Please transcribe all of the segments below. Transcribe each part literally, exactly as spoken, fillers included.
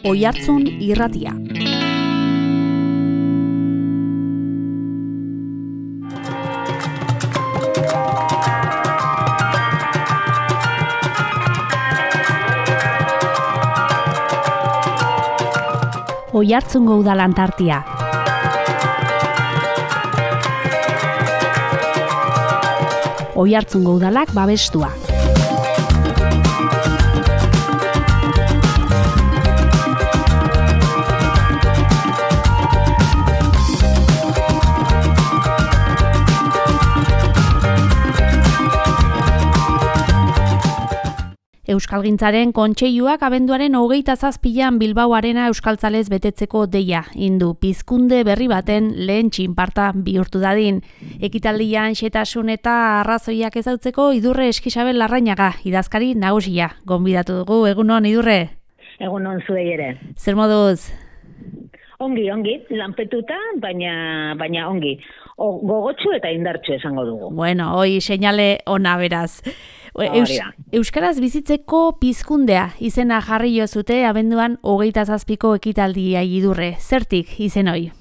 Oihartzun Irratia. Oihartzungo Udalan tartia. Oihartzungo Udalak babestua. Euskalgintzaren Kontseiluak abenduaren hogeita zazpian Bilbao Arena euskaltzalez betetzeko deia indu pizkunde berri baten lehen txinparta bihurtu dadin. Ekitaldian xetasun eta arrazoiak ezautzeko Idurre Eskixabel Larrañaga, idazkari nagusia, gonbidatu dugu. Egunon, Idurre? Egunon zuei ere. Zer moduz? Ongi, ongi, lanpetuta, baina baina ongi. O, gogotsu eta indartsu esango dugu. Bueno, hoi seinale ona beraz. Eus, Euskaraz bizitzeko pizkundea izena jarri jozute abenduan hogeita zazpiko ekitaldia Idurre. Zertik izen hoi?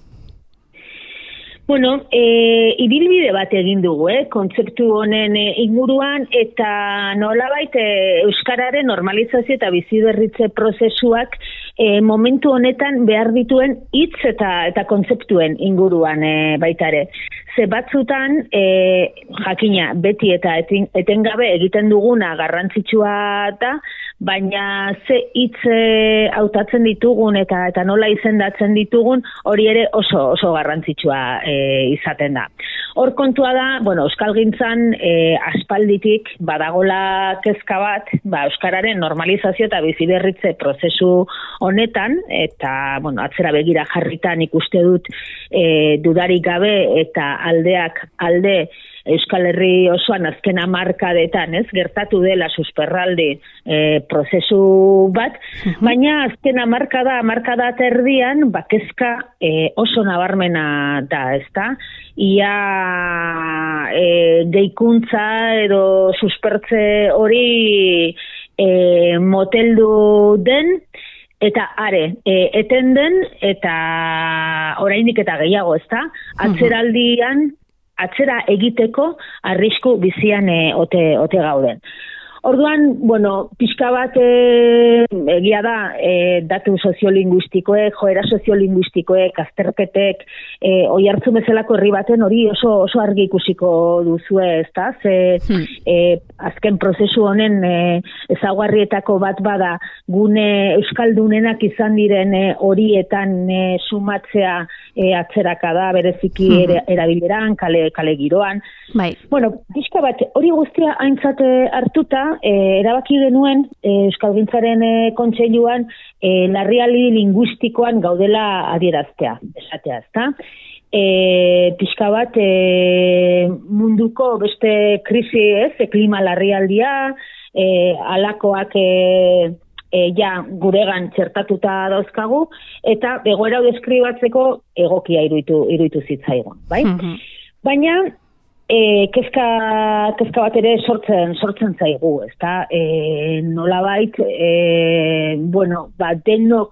Bueno, e, ibilbide bat egin dugu, eh? Kontzeptu honen e, inguruan eta nolabait e, euskararen normalizazio eta biziberritze prozesuak e, momentu honetan behar dituen hitz eta eta kontzeptuen inguruan e, baita ere. Ze batzutan e, jakina beti eta eten, etengabe egiten duguna garrantzitsua da, baina ze hitz e, hautatzen ditugun eta eta nola izendatzen ditugun hori ere oso oso garrantzitsua e, izaten da. Hor kontua da, bueno, euskalgintzan e, aspalditik badagola kezka bat, ba, euskararen normalizazio eta biziberritze prozesu honetan, eta bueno, atzera begira jarritan ikuste dut e, dudarik gabe eta aldeak alde Euskal Herri osoan azken hamarkadetan, ez, gertatu dela susperraldi e, prozesu bat, uh-huh. Baina azken hamarkada, hamarkada terdian, bakezka e, oso nabarmena da, ezta? Ia e, geikuntza edo suspertze hori e, moteldu den, eta are, e, eten den, eta oraindik eta gehiago, ezta? Atzeraldian, atzera egiteko arrisku bizian e, ote, ote gauden. Orduan, bueno, pixka bat e, egia da e, datu soziolinguistikoek, joera soziolinguistikoek, azterketek, e, Oihartzun bezalako herri baten hori oso oso argi ikusiko duzue, ezta? Ze hmm. e, azken prozesu honen e, ezaugarrietako bat bada gune euskaldunenak izan diren e, horietan e, sumatzea e, atzeraka da bereziki hmm. ere, erabileran, kale, kale giroan. Bai. Bueno, pixka bat hori guztia aintzate hartuta, E, erabaki genuen e, Euskalgintzaren e, Kontseiluan e, larrialdi linguistikoan gaudela adieraztea, esatea, ezta? E, pixka bat e, munduko beste krisi, ez, e, klima larrialdia, e, alakoak e, e, ja guregan txertatuta dauzkagu, eta egoera deskribatzeko egokia iruditu, iruditu zitzaigun, bai? Mm-hmm. Baina E, kezka, kezka bat ere sortzen, sortzen zaigu, ezta? E, nolabait, e, bueno, ba, denok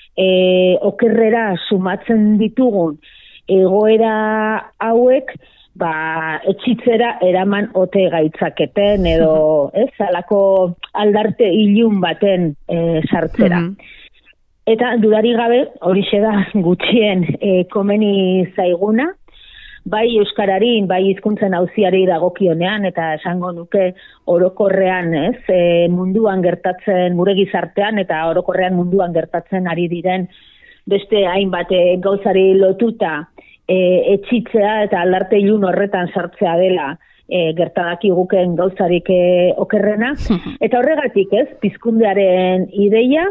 e, okerrera sumatzen ditugun egoera hauek, ba, etxitzera eraman ote gaitzaketen edo, ez, alako aldarte ilun baten e, sartzera. Mm-hmm. Eta dudari gabe, horixe da gutxien e, komeni zaiguna, bai euskararin, bai hizkuntzen auziari dagokionean, eta esango nuke orokorrean, ez, e, munduan gertatzen, gure gizartean, eta orokorrean munduan gertatzen ari diren beste hainbat e, gauzari lotuta e, etxitzea eta aldarte ilun horretan sartzea dela e, gertadaki guken gauzarik e, okerrena. Eta horregatik, ez, pizkundearen ideia,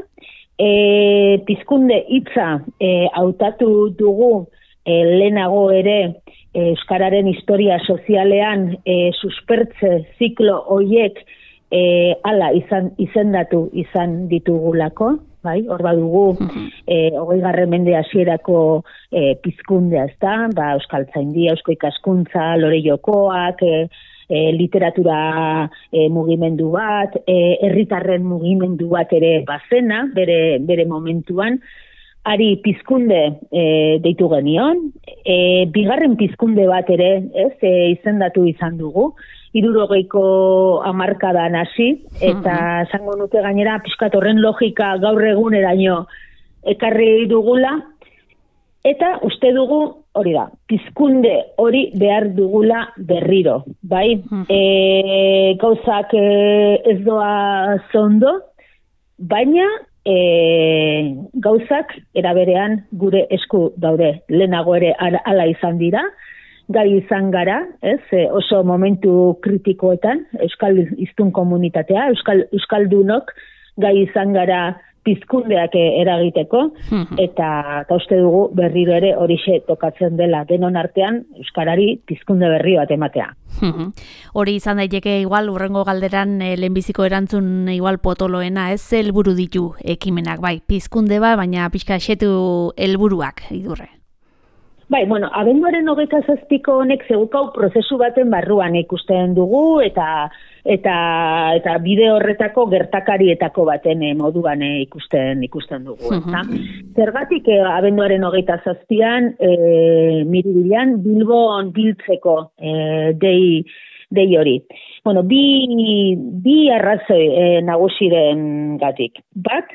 e, pizkunde hitza e, hautatu dugu e, lehenago ere euskararen historia sozialean e, suspertze ziklo hoiek e, ala izan, izendatu izan ditugulako, bai, hor badugu e, hogeigarren mende hasierako e, pizkundea, ezta? Ba, euskaltzaindia, eusko ikaskuntza, lore jokoak, e, e, literatura e, mugimendu bat, e, herritarren mugimendu bat ere bazena, bere, bere momentuan, ari pizkunde e, deitu genion, e, bigarren pizkunde bat ere, ez, e, izendatu izan dugu, hirurogeiko hamarkadan hasi, eta esango nuke gainera pixkat horren logika gaur eguneraino ekarri dugula, eta uste dugu, hori da, pizkunde hori behar dugula berriro, bai? E, gauzak e, ez doa zondo, baina e, gauzak eraberean gure esku daude, lehenago ere ala izan dira, gai izan gara, ez, e, oso momentu kritikoetan, euskal hiztun komunitatea, euskal, euskaldunok gai izan gara pizkundeak eragiteko, eta, eta uste dugu berriro ere horixe tokatzen dela denon artean euskarari pizkunde berri bat ematea. Hori izan daiteke igual urrengo galderan e, lehenbiziko erantzun igual potoloena, ez helburu ditu ekimenak, bai, pizkunde ba, baina pixka xetu helburuak idurre. Bai, bueno, abenduaren hogeita zazpiko honek zegukau prozesu baten barruan ikusten dugu, eta eta eta bide horretako gertakarietako baten eh, moduan eh, ikusten ikusten dugu. Eta zergatik eh, abenduaren hogeita zazpian eh, Miribilan Bilbon biltzeko eh, dei dei hori. Bueno, bi bi arrazoi eh, nagusiren gatik. Bat,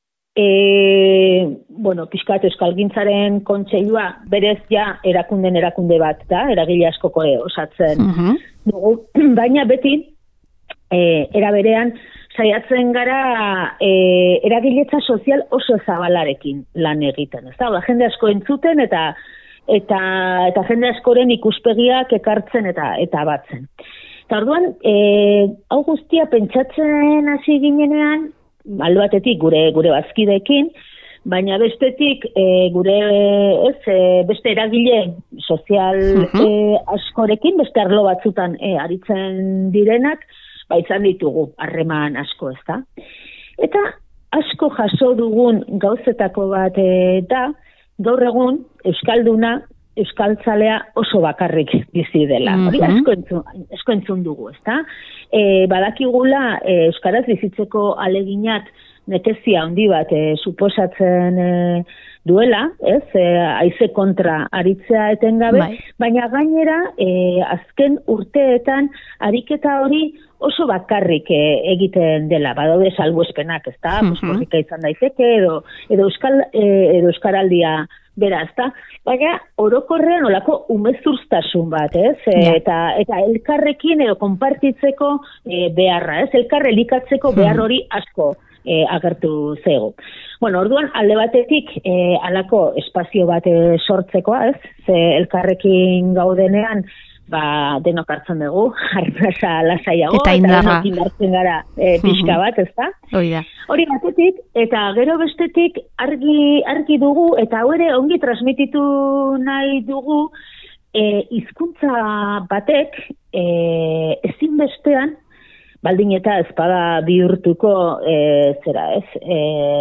E, bueno, pixkat euskalgintzaren kontseilua berez ja erakunden erakunde bat da, eragile askoko osatzen uh-huh. dugu, baina beti e, era berean saiatzen gara e, eragiletza sozial oso zabalarekin lan egiten, ez da? Ba, jende asko entzuten eta eta eta jende askoren ikuspegiak ekartzen eta eta batzen. Eta orduan, e, hau guztia pentsatzen hasi ginenean, alde batetik gure gure bazkideekin, baina bestetik e, gure ez e, beste eragile sozial uh-huh. e, askorekin, beste arlo batzutan e, aritzen direnak, ba izan ditugu harreman asko, ezta? Eta asko jaso dugun gauzetako bat e, da, gaur egun euskalduna euskaltzalea oso bakarrik bizi dela. Hori uh-huh. asko entzun, asko entzun dugu, ezta? E, badakigula e, euskaraz bizitzeko aleginat nekezia handi bat e, suposatzen e, duela, ez? E, haize kontra aritzea etengabe, bai. Baina gainera e, azken urteetan ariketa hori oso bakarrik e, egiten dela. Badaude salbuespenak, ezta? Uh-huh. Musika izan daiteke edo edo euskal e, edo euskaraldia bera, ezta? Baina orokorrean olako umezurtasun bat, ez? Yeah. Eta eta elkarrekin edo konpartitzeko e, beharra, ez? Elkar elikatzeko behar hori asko e, agertu zego. Bueno, orduan alde batetik e, alako espazio bat e, sortzekoa, ez? Ze elkarrekin gaudenean ba denok hartzen dugu, arnasa lasaiago, eta indarra. Eta indartzen gara e, pixka bat, ezta? Hori da. Hori batetik, eta gero bestetik argi argi dugu, eta hau ere ongi transmititu nahi dugu, e, hizkuntza batek e, ezinbestean, baldin eta ezpada bihurtuko e, zera ez, e,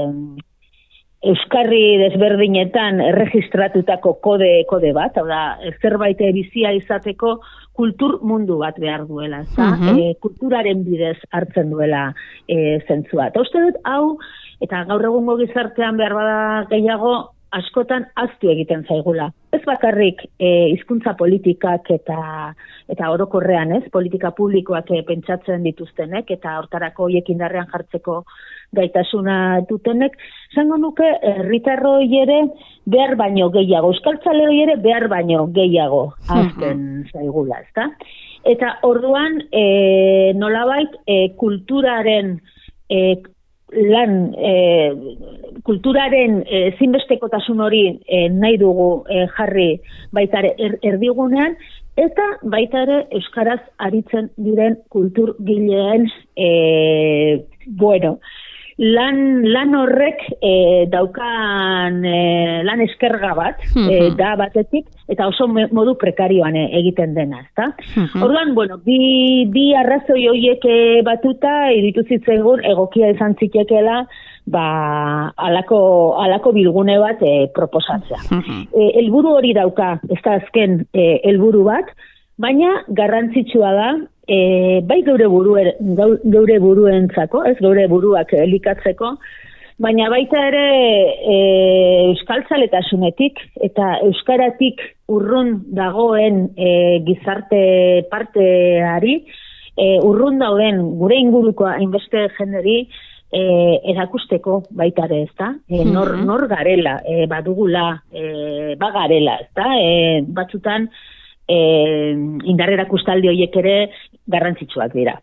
euskarri desberdinetan erregistratutako kode kode bat, hau da, zerbait bizia izateko kultur mundu bat behar duela, za? Uh-huh. E, kulturaren bidez hartzen duela e, zentzua. Eta uste dut, hau, eta gaur egungo gizartean behar bada gehiago, askotan aztu egiten zaigula. Ez bakarrik e, hizkuntza politikak eta eta orokorrean, ez, politika publikoak e, pentsatzen dituztenek eta hortarako horiek indarrean jartzeko gaitasuna dutenek, zango nuke herritarroi ere behar baino gehiago, euskaltzaleoi ere behar baino gehiago azten uh-huh. zaigula, ezta? Eta orduan e, nolabait e, kulturaren e, lan e, kulturaren e, zinbestekotasun hori e, nahi dugu e, jarri baita ere er, erdigunean, eta baita ere euskaraz aritzen diren kulturgileen e, bueno, lan, lan horrek e, daukan e, lan eskerga bat, uh-huh. e, da batetik, eta oso me, modu prekarioan e, egiten dena, ezta? Uh-huh. Orduan, bueno, bi, bi arrazoi horiek batuta, iritu zitzaigun egokia izan zitekeela, ba, alako, alako bilgune bat e, proposatzea. Uh-huh. E, helburu hori dauka, ez da azken e, helburu bat, baina garrantzitsua da, e, bai geure buruen, geure buruentzako, ez geure buruak elikatzeko, baina baita ere e, euskaltzaletasunetik eta euskaratik urrun dagoen e, gizarte parteari, e, urrun dauden gure inguruko hainbeste jenderi, E, erakusteko baita ere, ezta? E, nor, nor garela, e, badugula, e, bagarela, ezta? E, batzutan e, indar erakustaldi horiek ere garrantzitsuak dira.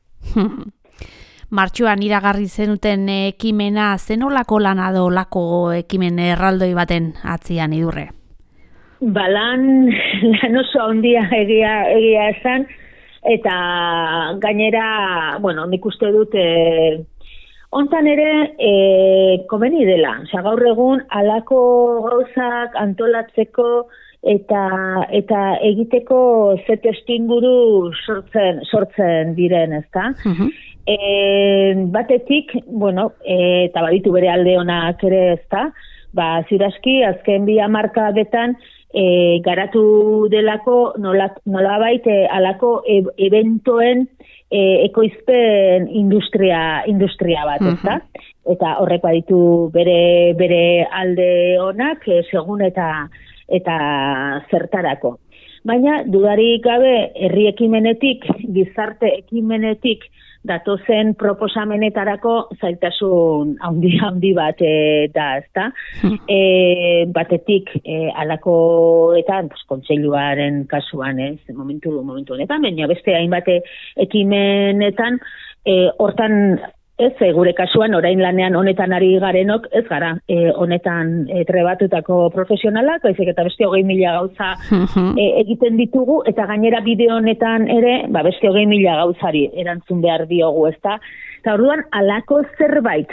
Martxoan iragarri zenuten ekimena, zenolako lana do lako ekimen erraldoi baten atzian idurre? Ba, lan, lan oso handia egia, egia esan, eta gainera, bueno, nik uste dut... E, Hontan ere, e, komeni dela, osea, gaur egun alako gauzak antolatzeko eta eta egiteko ze testuinguru sortzen sortzen diren, ezta? Uh-huh. E, batetik, bueno, e, eta baditu bere alde onak ere, ezta? Ba, zirazki, azken bi hamarkadetan e, garatu delako nola, nolabait e, alako e, eventoen E, ekoizpen industria industria bat, ezta? Uh-huh. Eta horrek baditu bere bere alde onak, e, segun eta eta zertarako. Baina dudarik gabe herri ekimenetik, gizarte ekimenetik datozen proposamenetarako zailtasun handi handi bat e, da, ezta? Uh-huh. E, batetik e, alakoetan, pues, kontseiluaren kasuan, ez, momentu momentu honetan, baina beste hainbat ekimenetan, e, hortan, ez, e, gure kasuan orain lanean honetan ari garenok, ez gara, e, honetan e, trebatutako profesionalak, baizik eta beste hogei mila gauza e, egiten ditugu, eta gainera bideo honetan ere, ba, beste hogei mila gauzari erantzun behar diogu, ezta? Eta orduan, alako zerbait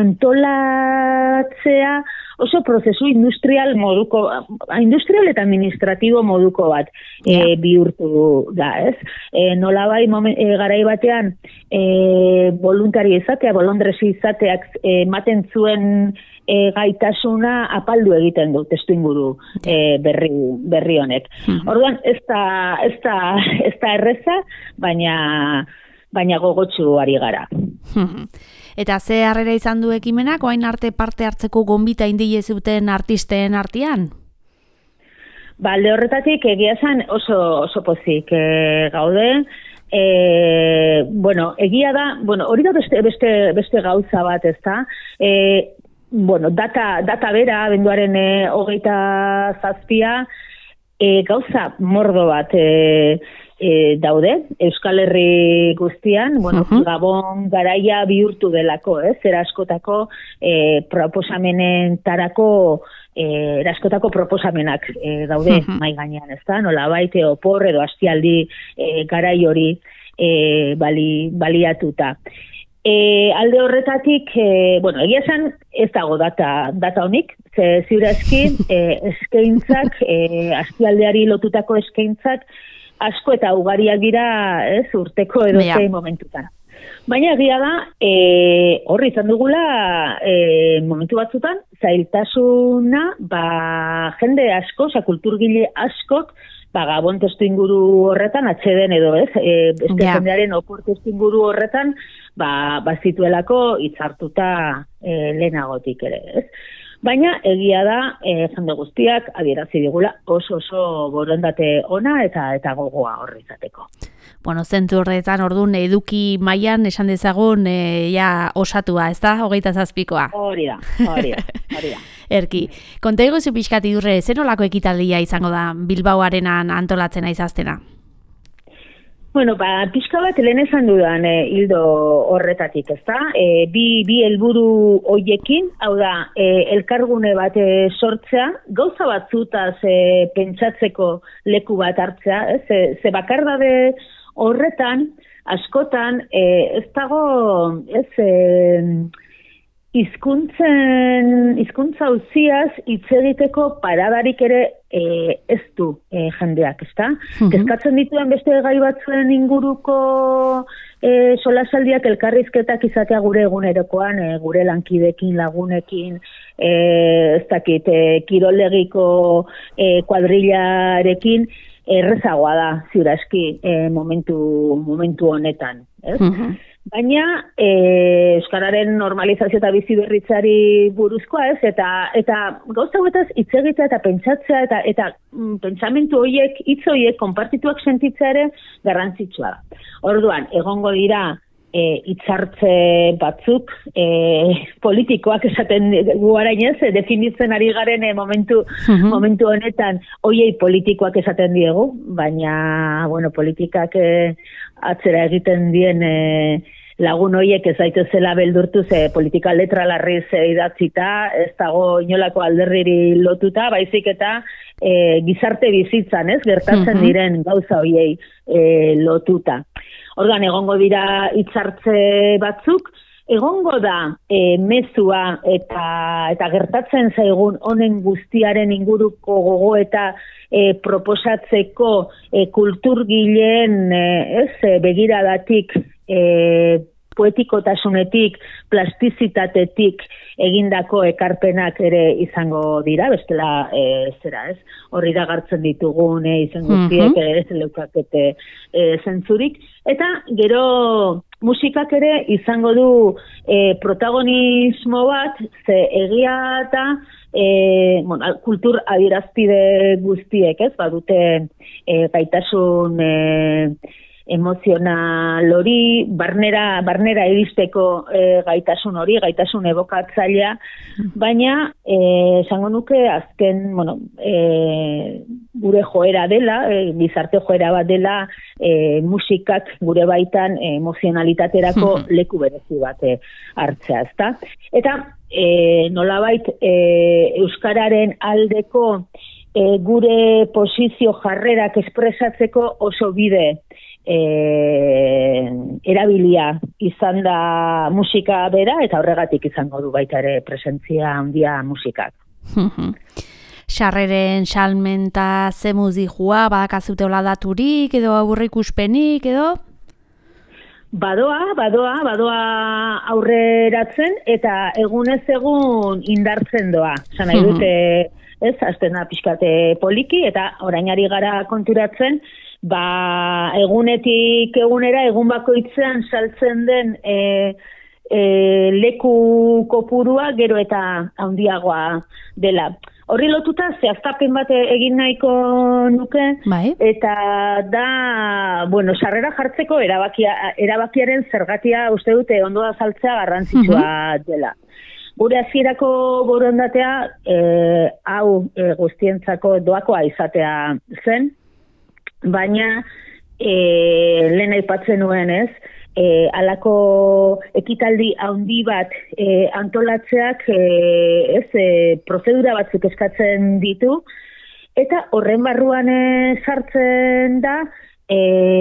antolatzea oso prozesu industrial moduko, industrial eta administratibo moduko bat e, bihurtu da, ez? E, nolabai momen, e, garai batean e, voluntari izatea, bolondresi izateak ematen zuen e, gaitasuna apaldu egiten du testuinguru e, berri, berri honek. Mm-hmm. Orduan, ez da, ez da, ez da erreza, baina baina gogotsu ari gara. Eta ze harrera izan du ekimenak, orain arte parte hartzeko gonbita indile zuten artisten artean? Ba, alde horretatik egia esan oso, oso pozik e, gaude. E, bueno, egia da, bueno, hori da beste, beste, beste gauza bat, ezta? E, bueno, data, data bera, abenduaren e, hogeita zazpia, e, gauza mordo bat e, E, daude, Euskal Herri guztian, bueno, uh-huh. Gabon garaia bihurtu delako, ez? Eh? Eraskotako e, proposamenentarako, e, eraskotako proposamenak e, daude uh-huh. mai gainean, ez da? Nola baite opor edo astialdi e, garai hori e, bali, baliatuta. E, alde horretatik, e, bueno, egia esan ez dago data, data honik, ze ziurazki e, eskaintzak, e, astialdeari lotutako eskaintzak, asko eta ugariak dira, ez, urteko edo zein momentutan. Baina egia da, e, horri izan dugula, e, momentu batzutan, zailtasuna, ba, jende asko, oza, kulturgile askok, ba, Gabon testu inguru horretan, atxeden edo, ez, e, beste yeah. jendearen opor testu inguru horretan, ba, bazituelako hitzartuta e, lehenagotik ere, ez. Baina egia da, eh, jende guztiak adierazi digula oso oso borondate ona eta eta gogoa horri izateko. Bueno, zentu horretan ordun eduki mailan esan dezagun e, ja osatua, ezta? hogeita zazpikoa. Hori da, hori da, hori da. Erki, konta iguzu pixkat idurre, zer nolako ekitaldia izango da Bilbaoarenan antolatzen aizaztena? Bueno, ba, pixka bat lehen esan dudan e, hildo horretatik, ezta? E, bi, bi helburu hoiekin, hau da, e, elkargune bat e, sortzea, gauza batzutaz e, pentsatzeko leku bat hartzea, ez? Ze, ze bakardade horretan, askotan, e, ez dago, ez, e, hizkuntzen, hizkuntza auziaz hitz egiteko paradarik ere e, ez du e, jendeak, ezta? Uh-huh. Kezkatzen dituen beste gai batzuen inguruko e, solasaldiak elkarrizketak izatea gure egunerokoan, e, gure lankidekin, lagunekin, e, ez dakit, e, kiroldegiko e, kuadrillarekin, errezagoa da, ziurazki, e, momentu, momentu honetan. Ez? Uh-huh. Baina e, euskararen normalizazio eta bizi berritzari buruzkoa, ez? Eta eta gauza hauetaz hitz egitea eta pentsatzea eta eta mm, pentsamentu horiek, hitz horiek konpartituak sentitzea ere garrantzitsua da. Orduan, egongo dira e, hitzartze batzuk e, politikoak esaten gu arainez, e, definitzen ari garen e, momentu uh-huh. momentu honetan hoiei politikoak esaten diegu, baina bueno, politikak e, atzera egiten dien e, lagun horiek ez daitezela beldurtu ze politika letra larriz idatzita, ez dago inolako alderriri lotuta, baizik eta e, gizarte bizitzan, ez, gertatzen diren gauza horiei e, lotuta. Orduan, egongo dira hitzartze batzuk, egongo da e, mezua eta eta gertatzen zaigun honen guztiaren inguruko gogo eta e, proposatzeko e, kulturgileen e, ez, e, begiradatik e, poetikotasunetik, plastizitatetik egindako ekarpenak ere izango dira, bestela e, zera ez, horri dagartzen ditugun e, izen guztiek uh-huh. ez leukakete e, zentzurik, eta gero musikak ere izango du e, protagonismo bat, ze egia eta e, bueno, kultur adierazpide guztiek, ez, badute e, gaitasun e, emozional hori, barnera, barnera iristeko e, gaitasun hori, gaitasun ebokatzailea, baina e, esango nuke azken, bueno, e, gure joera dela, e, gizarte joera bat dela, e, musikak gure baitan e, emozionalitaterako leku berezi bat e, hartzea, ezta? Eta e, nolabait e, euskararen aldeko e, gure posizio jarrerak espresatzeko oso bide E, erabilia izan da musika bera eta horregatik izango du baita ere presentzia handia musikak. Sarreren salmenta zemuz dijua, badakazute hola daturik edo aurreikuspenik edo? Badoa, badoa, badoa aurreratzen eta egunez egun indartzen doa. Esan nahi dute, ez, aztena pixkate poliki eta orainari gara konturatzen, ba, egunetik egunera, egun bakoitzean saltzen den e, e, leku kopurua gero eta handiagoa dela. Horri lotuta zehaztapen bat egin nahiko nuke, bai. Eta da, bueno, sarrera jartzeko erabakia, erabakiaren zergatia uste dute ondo da saltzea garrantzitsua uh-huh. dela. Gure hasierako borondatea e, hau e, guztientzako doakoa izatea zen, baina e, lehen aipatzen nuen ez, e, alako ekitaldi handi bat e, antolatzeak e, ez, e, prozedura batzuk eskatzen ditu, eta horren barruan e, sartzen da e,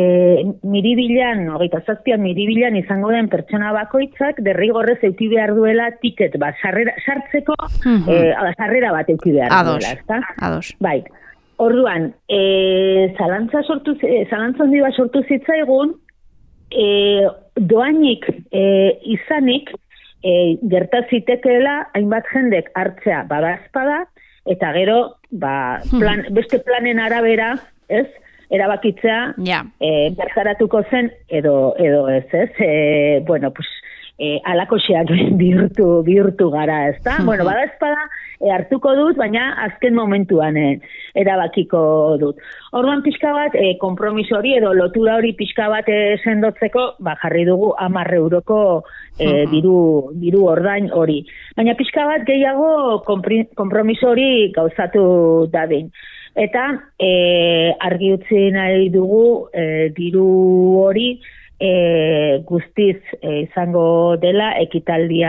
miribilan, hogeita zazpian miribilan izango den pertsona bakoitzak derrigorrez euki behar duela tiket bat, sarrera, sartzeko uh-huh. e, sarrera bat euki behar ados, duela, ezta? Ados. Bai. Orduan, e, zalantza sortu, e, zalantza handi bat sortu zitzaigun, e, doainik e, izanik, e, gertazitekeela hainbat jendek hartzea badazpada, eta gero, ba, plan, beste planen arabera, ez, erabakitzea, yeah. e, bertaratuko zen, edo, edo ez, ez, e, bueno, pues, e, alakoxeak bihurtu, bihurtu gara, ez da? Bueno, badazpada, E, hartuko dut, baina azken momentuan e, erabakiko dut. Orduan pixka bat, e, kompromiso hori edo lotura hori pixka bat e, sendotzeko, ba, jarri dugu hamar euroko e, diru, diru ordain hori. Baina pixka bat gehiago kompromiso hori gauzatu dadin. Eta e, argi utzi nahi dugu e, diru hori E, guztiz e, izango dela ekitaldia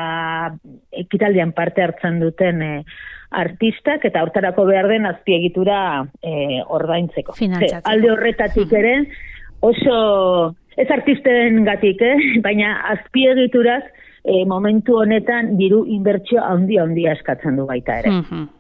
ekitaldian parte hartzen duten e, artistak eta hortarako behar den azpiegitura e, ordaintzeko. Alde horretatik ere oso ez artisten gatik, eh? Baina azpiegituraz e, momentu honetan diru inbertsio handia handia eskatzen du baita ere.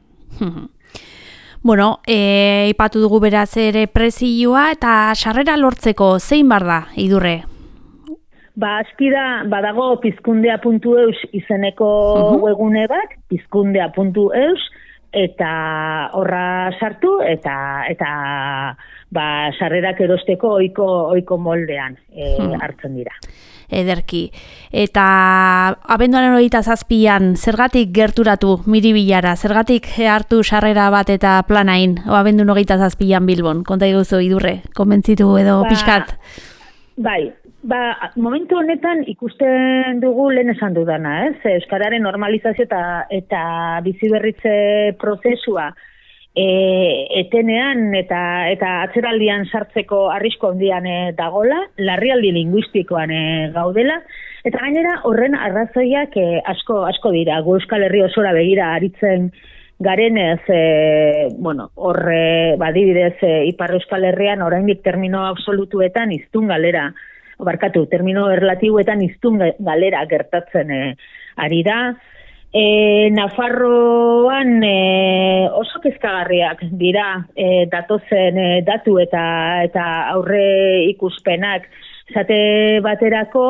Bueno, e, ipatu dugu beraz ere prezioa eta sarrera lortzeko zein bar da, Idurre? Ba, aski da, badago pizkundea puntu eus izeneko uh-huh. webgune bat, pizkundea puntu eus, eta horra sartu eta eta ba sarrerak erosteko ohiko ohiko moldean e, hmm. hartzen dira. Ederki. Eta abenduaren hogeita zazpian, zergatik gerturatu Miribilara? Zergatik hartu sarrera bat eta planain, o abendun hogeita zazpian Bilbon? Konta iguzu, Idurre, konbentzitu edo ba, pixkat? Bai, ba, momentu honetan ikusten dugu lehen esan dudana, ez? Euskararen normalizazio eta, eta biziberritze prozesua E, etenean eta eta atzeraldian sartzeko arrisku handian e, dagola, larrialdi linguistikoan e, gaudela, eta gainera horren arrazoiak e, asko asko dira. Gu Euskal Herri osora begira aritzen garenez, e, bueno, horre badibidez e, Ipar Euskal Herrian oraindik termino absolutuetan hiztun galera, barkatu, termino erlatiboetan hiztun galera gertatzen e, ari da. E, Nafarroan e, oso kezkagarriak dira e, datozen e, datu eta eta aurre ikuspenak zate baterako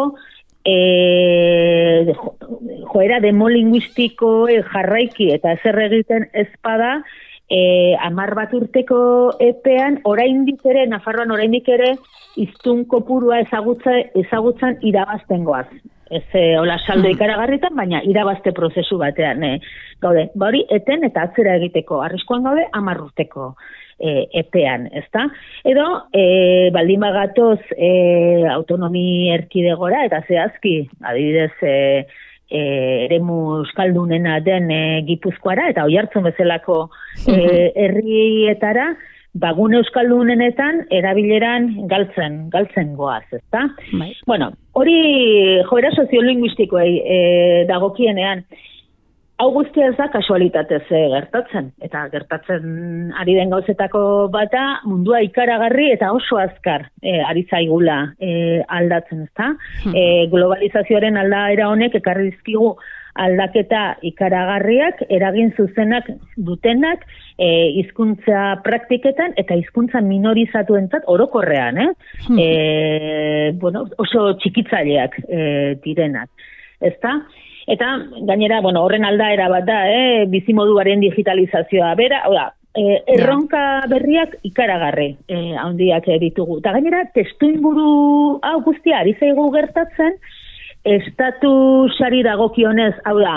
e, joera demolinguistiko e, jarraiki eta zer egiten ezpada e, amar bat urteko epean oraindik ere, Nafarroan oraindik ere hiztun kopurua ezagutza, ezagutzan irabazten goaz. Ez e, hola saldo ikaragarritan, baina irabazte prozesu batean e, gaude. Ba hori eten eta atzera egiteko arriskuan gaude hamar urteko e, epean, ezta? Edo e, baldin bagatoz e, autonomi erkidegora eta zehazki, adibidez e, e, eremu euskaldunena den e, Gipuzkoara eta Oiartzun bezalako e, herrietara, bagune euskaldunenetan erabileran galtzen, galtzen goaz, ezta? Bai. Bueno, hori joera soziolinguistikoei e, dagokienean, hau guztia ez da kasualitatez e, gertatzen, eta gertatzen ari den gauzetako bata mundua ikaragarri eta oso azkar e, ari zaigula e, aldatzen, ezta? Hmm. E, globalizazioaren aldaera honek ekarri dizkigu aldaketa ikaragarriak, eragin zuzenak dutenak, e, hizkuntza praktiketan eta hizkuntza minorizatuentzat orokorrean, eh? Hmm. E, bueno, oso txikitzaileak e, direnak, ezta? Eta gainera, bueno, horren aldaera bat da, eh? Bizimoduaren digitalizazioa bera, oda, e, erronka berriak ikaragarri e, handiak ditugu. Eta gainera, testuinguru hau guztia ari zaigu gertatzen, estatusari dagokionez, hau da,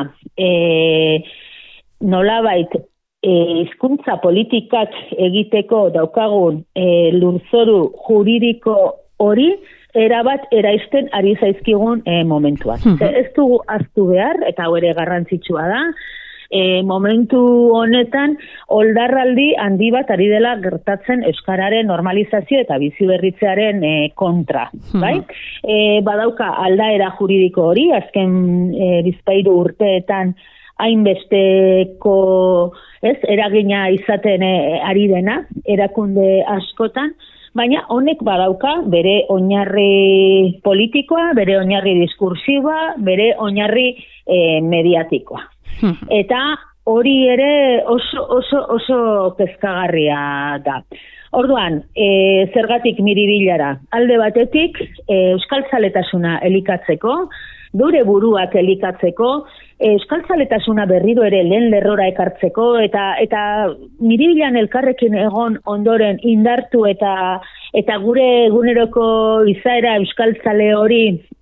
e, nolabait e, hizkuntza politikak egiteko daukagun e, lurzoru juridiko hori erabat eraisten ari zaizkigun e, momentuan. Hmm. Ez dugu aztu behar, eta hau ere garrantzitsua da, E, momentu honetan oldarraldi handi bat ari dela gertatzen euskararen normalizazio eta biziberritzearen e, kontra, hmm. bai? E, badauka aldaera juridiko hori, azken e, bizpahiru urteetan hainbesteko, ez, eragina izaten e, ari dena, erakunde askotan, baina honek badauka bere oinarri politikoa, bere oinarri diskursiboa, bere oinarri e, mediatikoa. Eta hori ere oso oso oso kezkagarria da. Orduan, e, zergatik Miribilara? Alde batetik, e, euskaltzaletasuna elikatzeko, gure buruak elikatzeko, e, euskaltzaletasuna berriro ere lehen lerrora ekartzeko, eta eta Miribilan elkarrekin egon ondoren indartu eta eta gure eguneroko izaera euskaltzale hori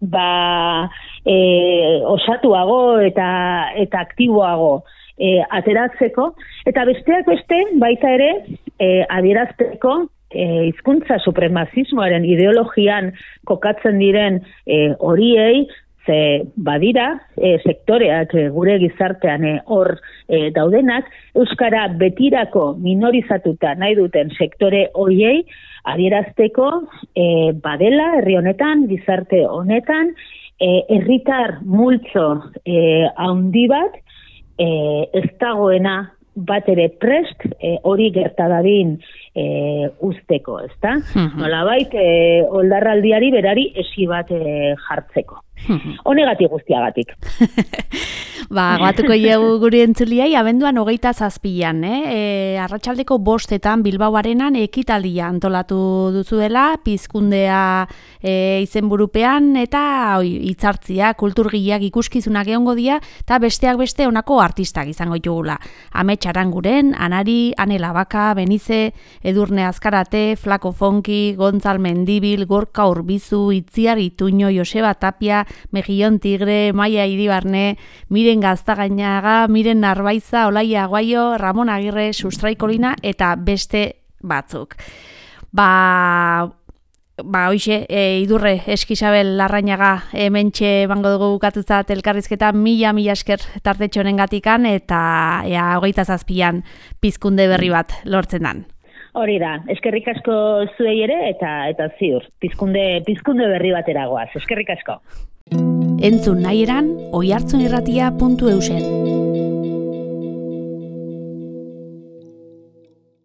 ba e, osatuago eta eta aktiboago e, ateratzeko, eta besteak beste baita ere e, adierazteko e, hizkuntza supremazismoaren ideologian kokatzen diren e, horiei, ze badira e, sektoreak e, gure gizartean e, hor e, daudenak, euskara betirako minorizatuta nahi duten sektore horiei adierazteko e, badela herri honetan, gizarte honetan, e, herritar multzo e, handi bat e, ez dagoena bat ere prest, e, hori gertadadin e, usteko, ezta? Mhm. Nolabait, e, oldarraldiari berari esi bat e, jartzeko. Honegatik guztiagatik. Ba, batuko iegu guri entzuliai, abenduan hogeita zazpian, eh? E, arratsaldeko bostetan Bilbao Arenan ekitaldia antolatu duzuela, pizkundea e, izenburupean, eta oi, hitzartzia, kulturgileak ikuskizunak egongo dira, eta besteak beste honako artistak izango ditugula. Amets Aranguren, Anari, Anela Baka, Benize, Edurne Azkarate, Flako Fonki, Gontzal Mendibil, Gorka Urbizu, Itziar Ituño, Joseba Tapia, Mejillon Tigre, Maia Iribarne, Miren Gaztagainaga, Miren Narbaiza, Olaia Aguayo, Ramon Agirre, Sustraikolina eta beste batzuk. Ba, ba hoixe, e, Idurre Eskisabel Larrañaga hementxe bango dugu bukatuzat elkarrizketa, mila mila esker tartetxo honengatikan eta ea hogeita zazpian pizkunde berri bat lortzen dan. Hori da, eskerrik asko zuei ere eta eta ziur, pizkunde, pizkunde berri batera goaz, eskerrik asko. Entzun nahi eran, oihartzunirratia puntu eusen.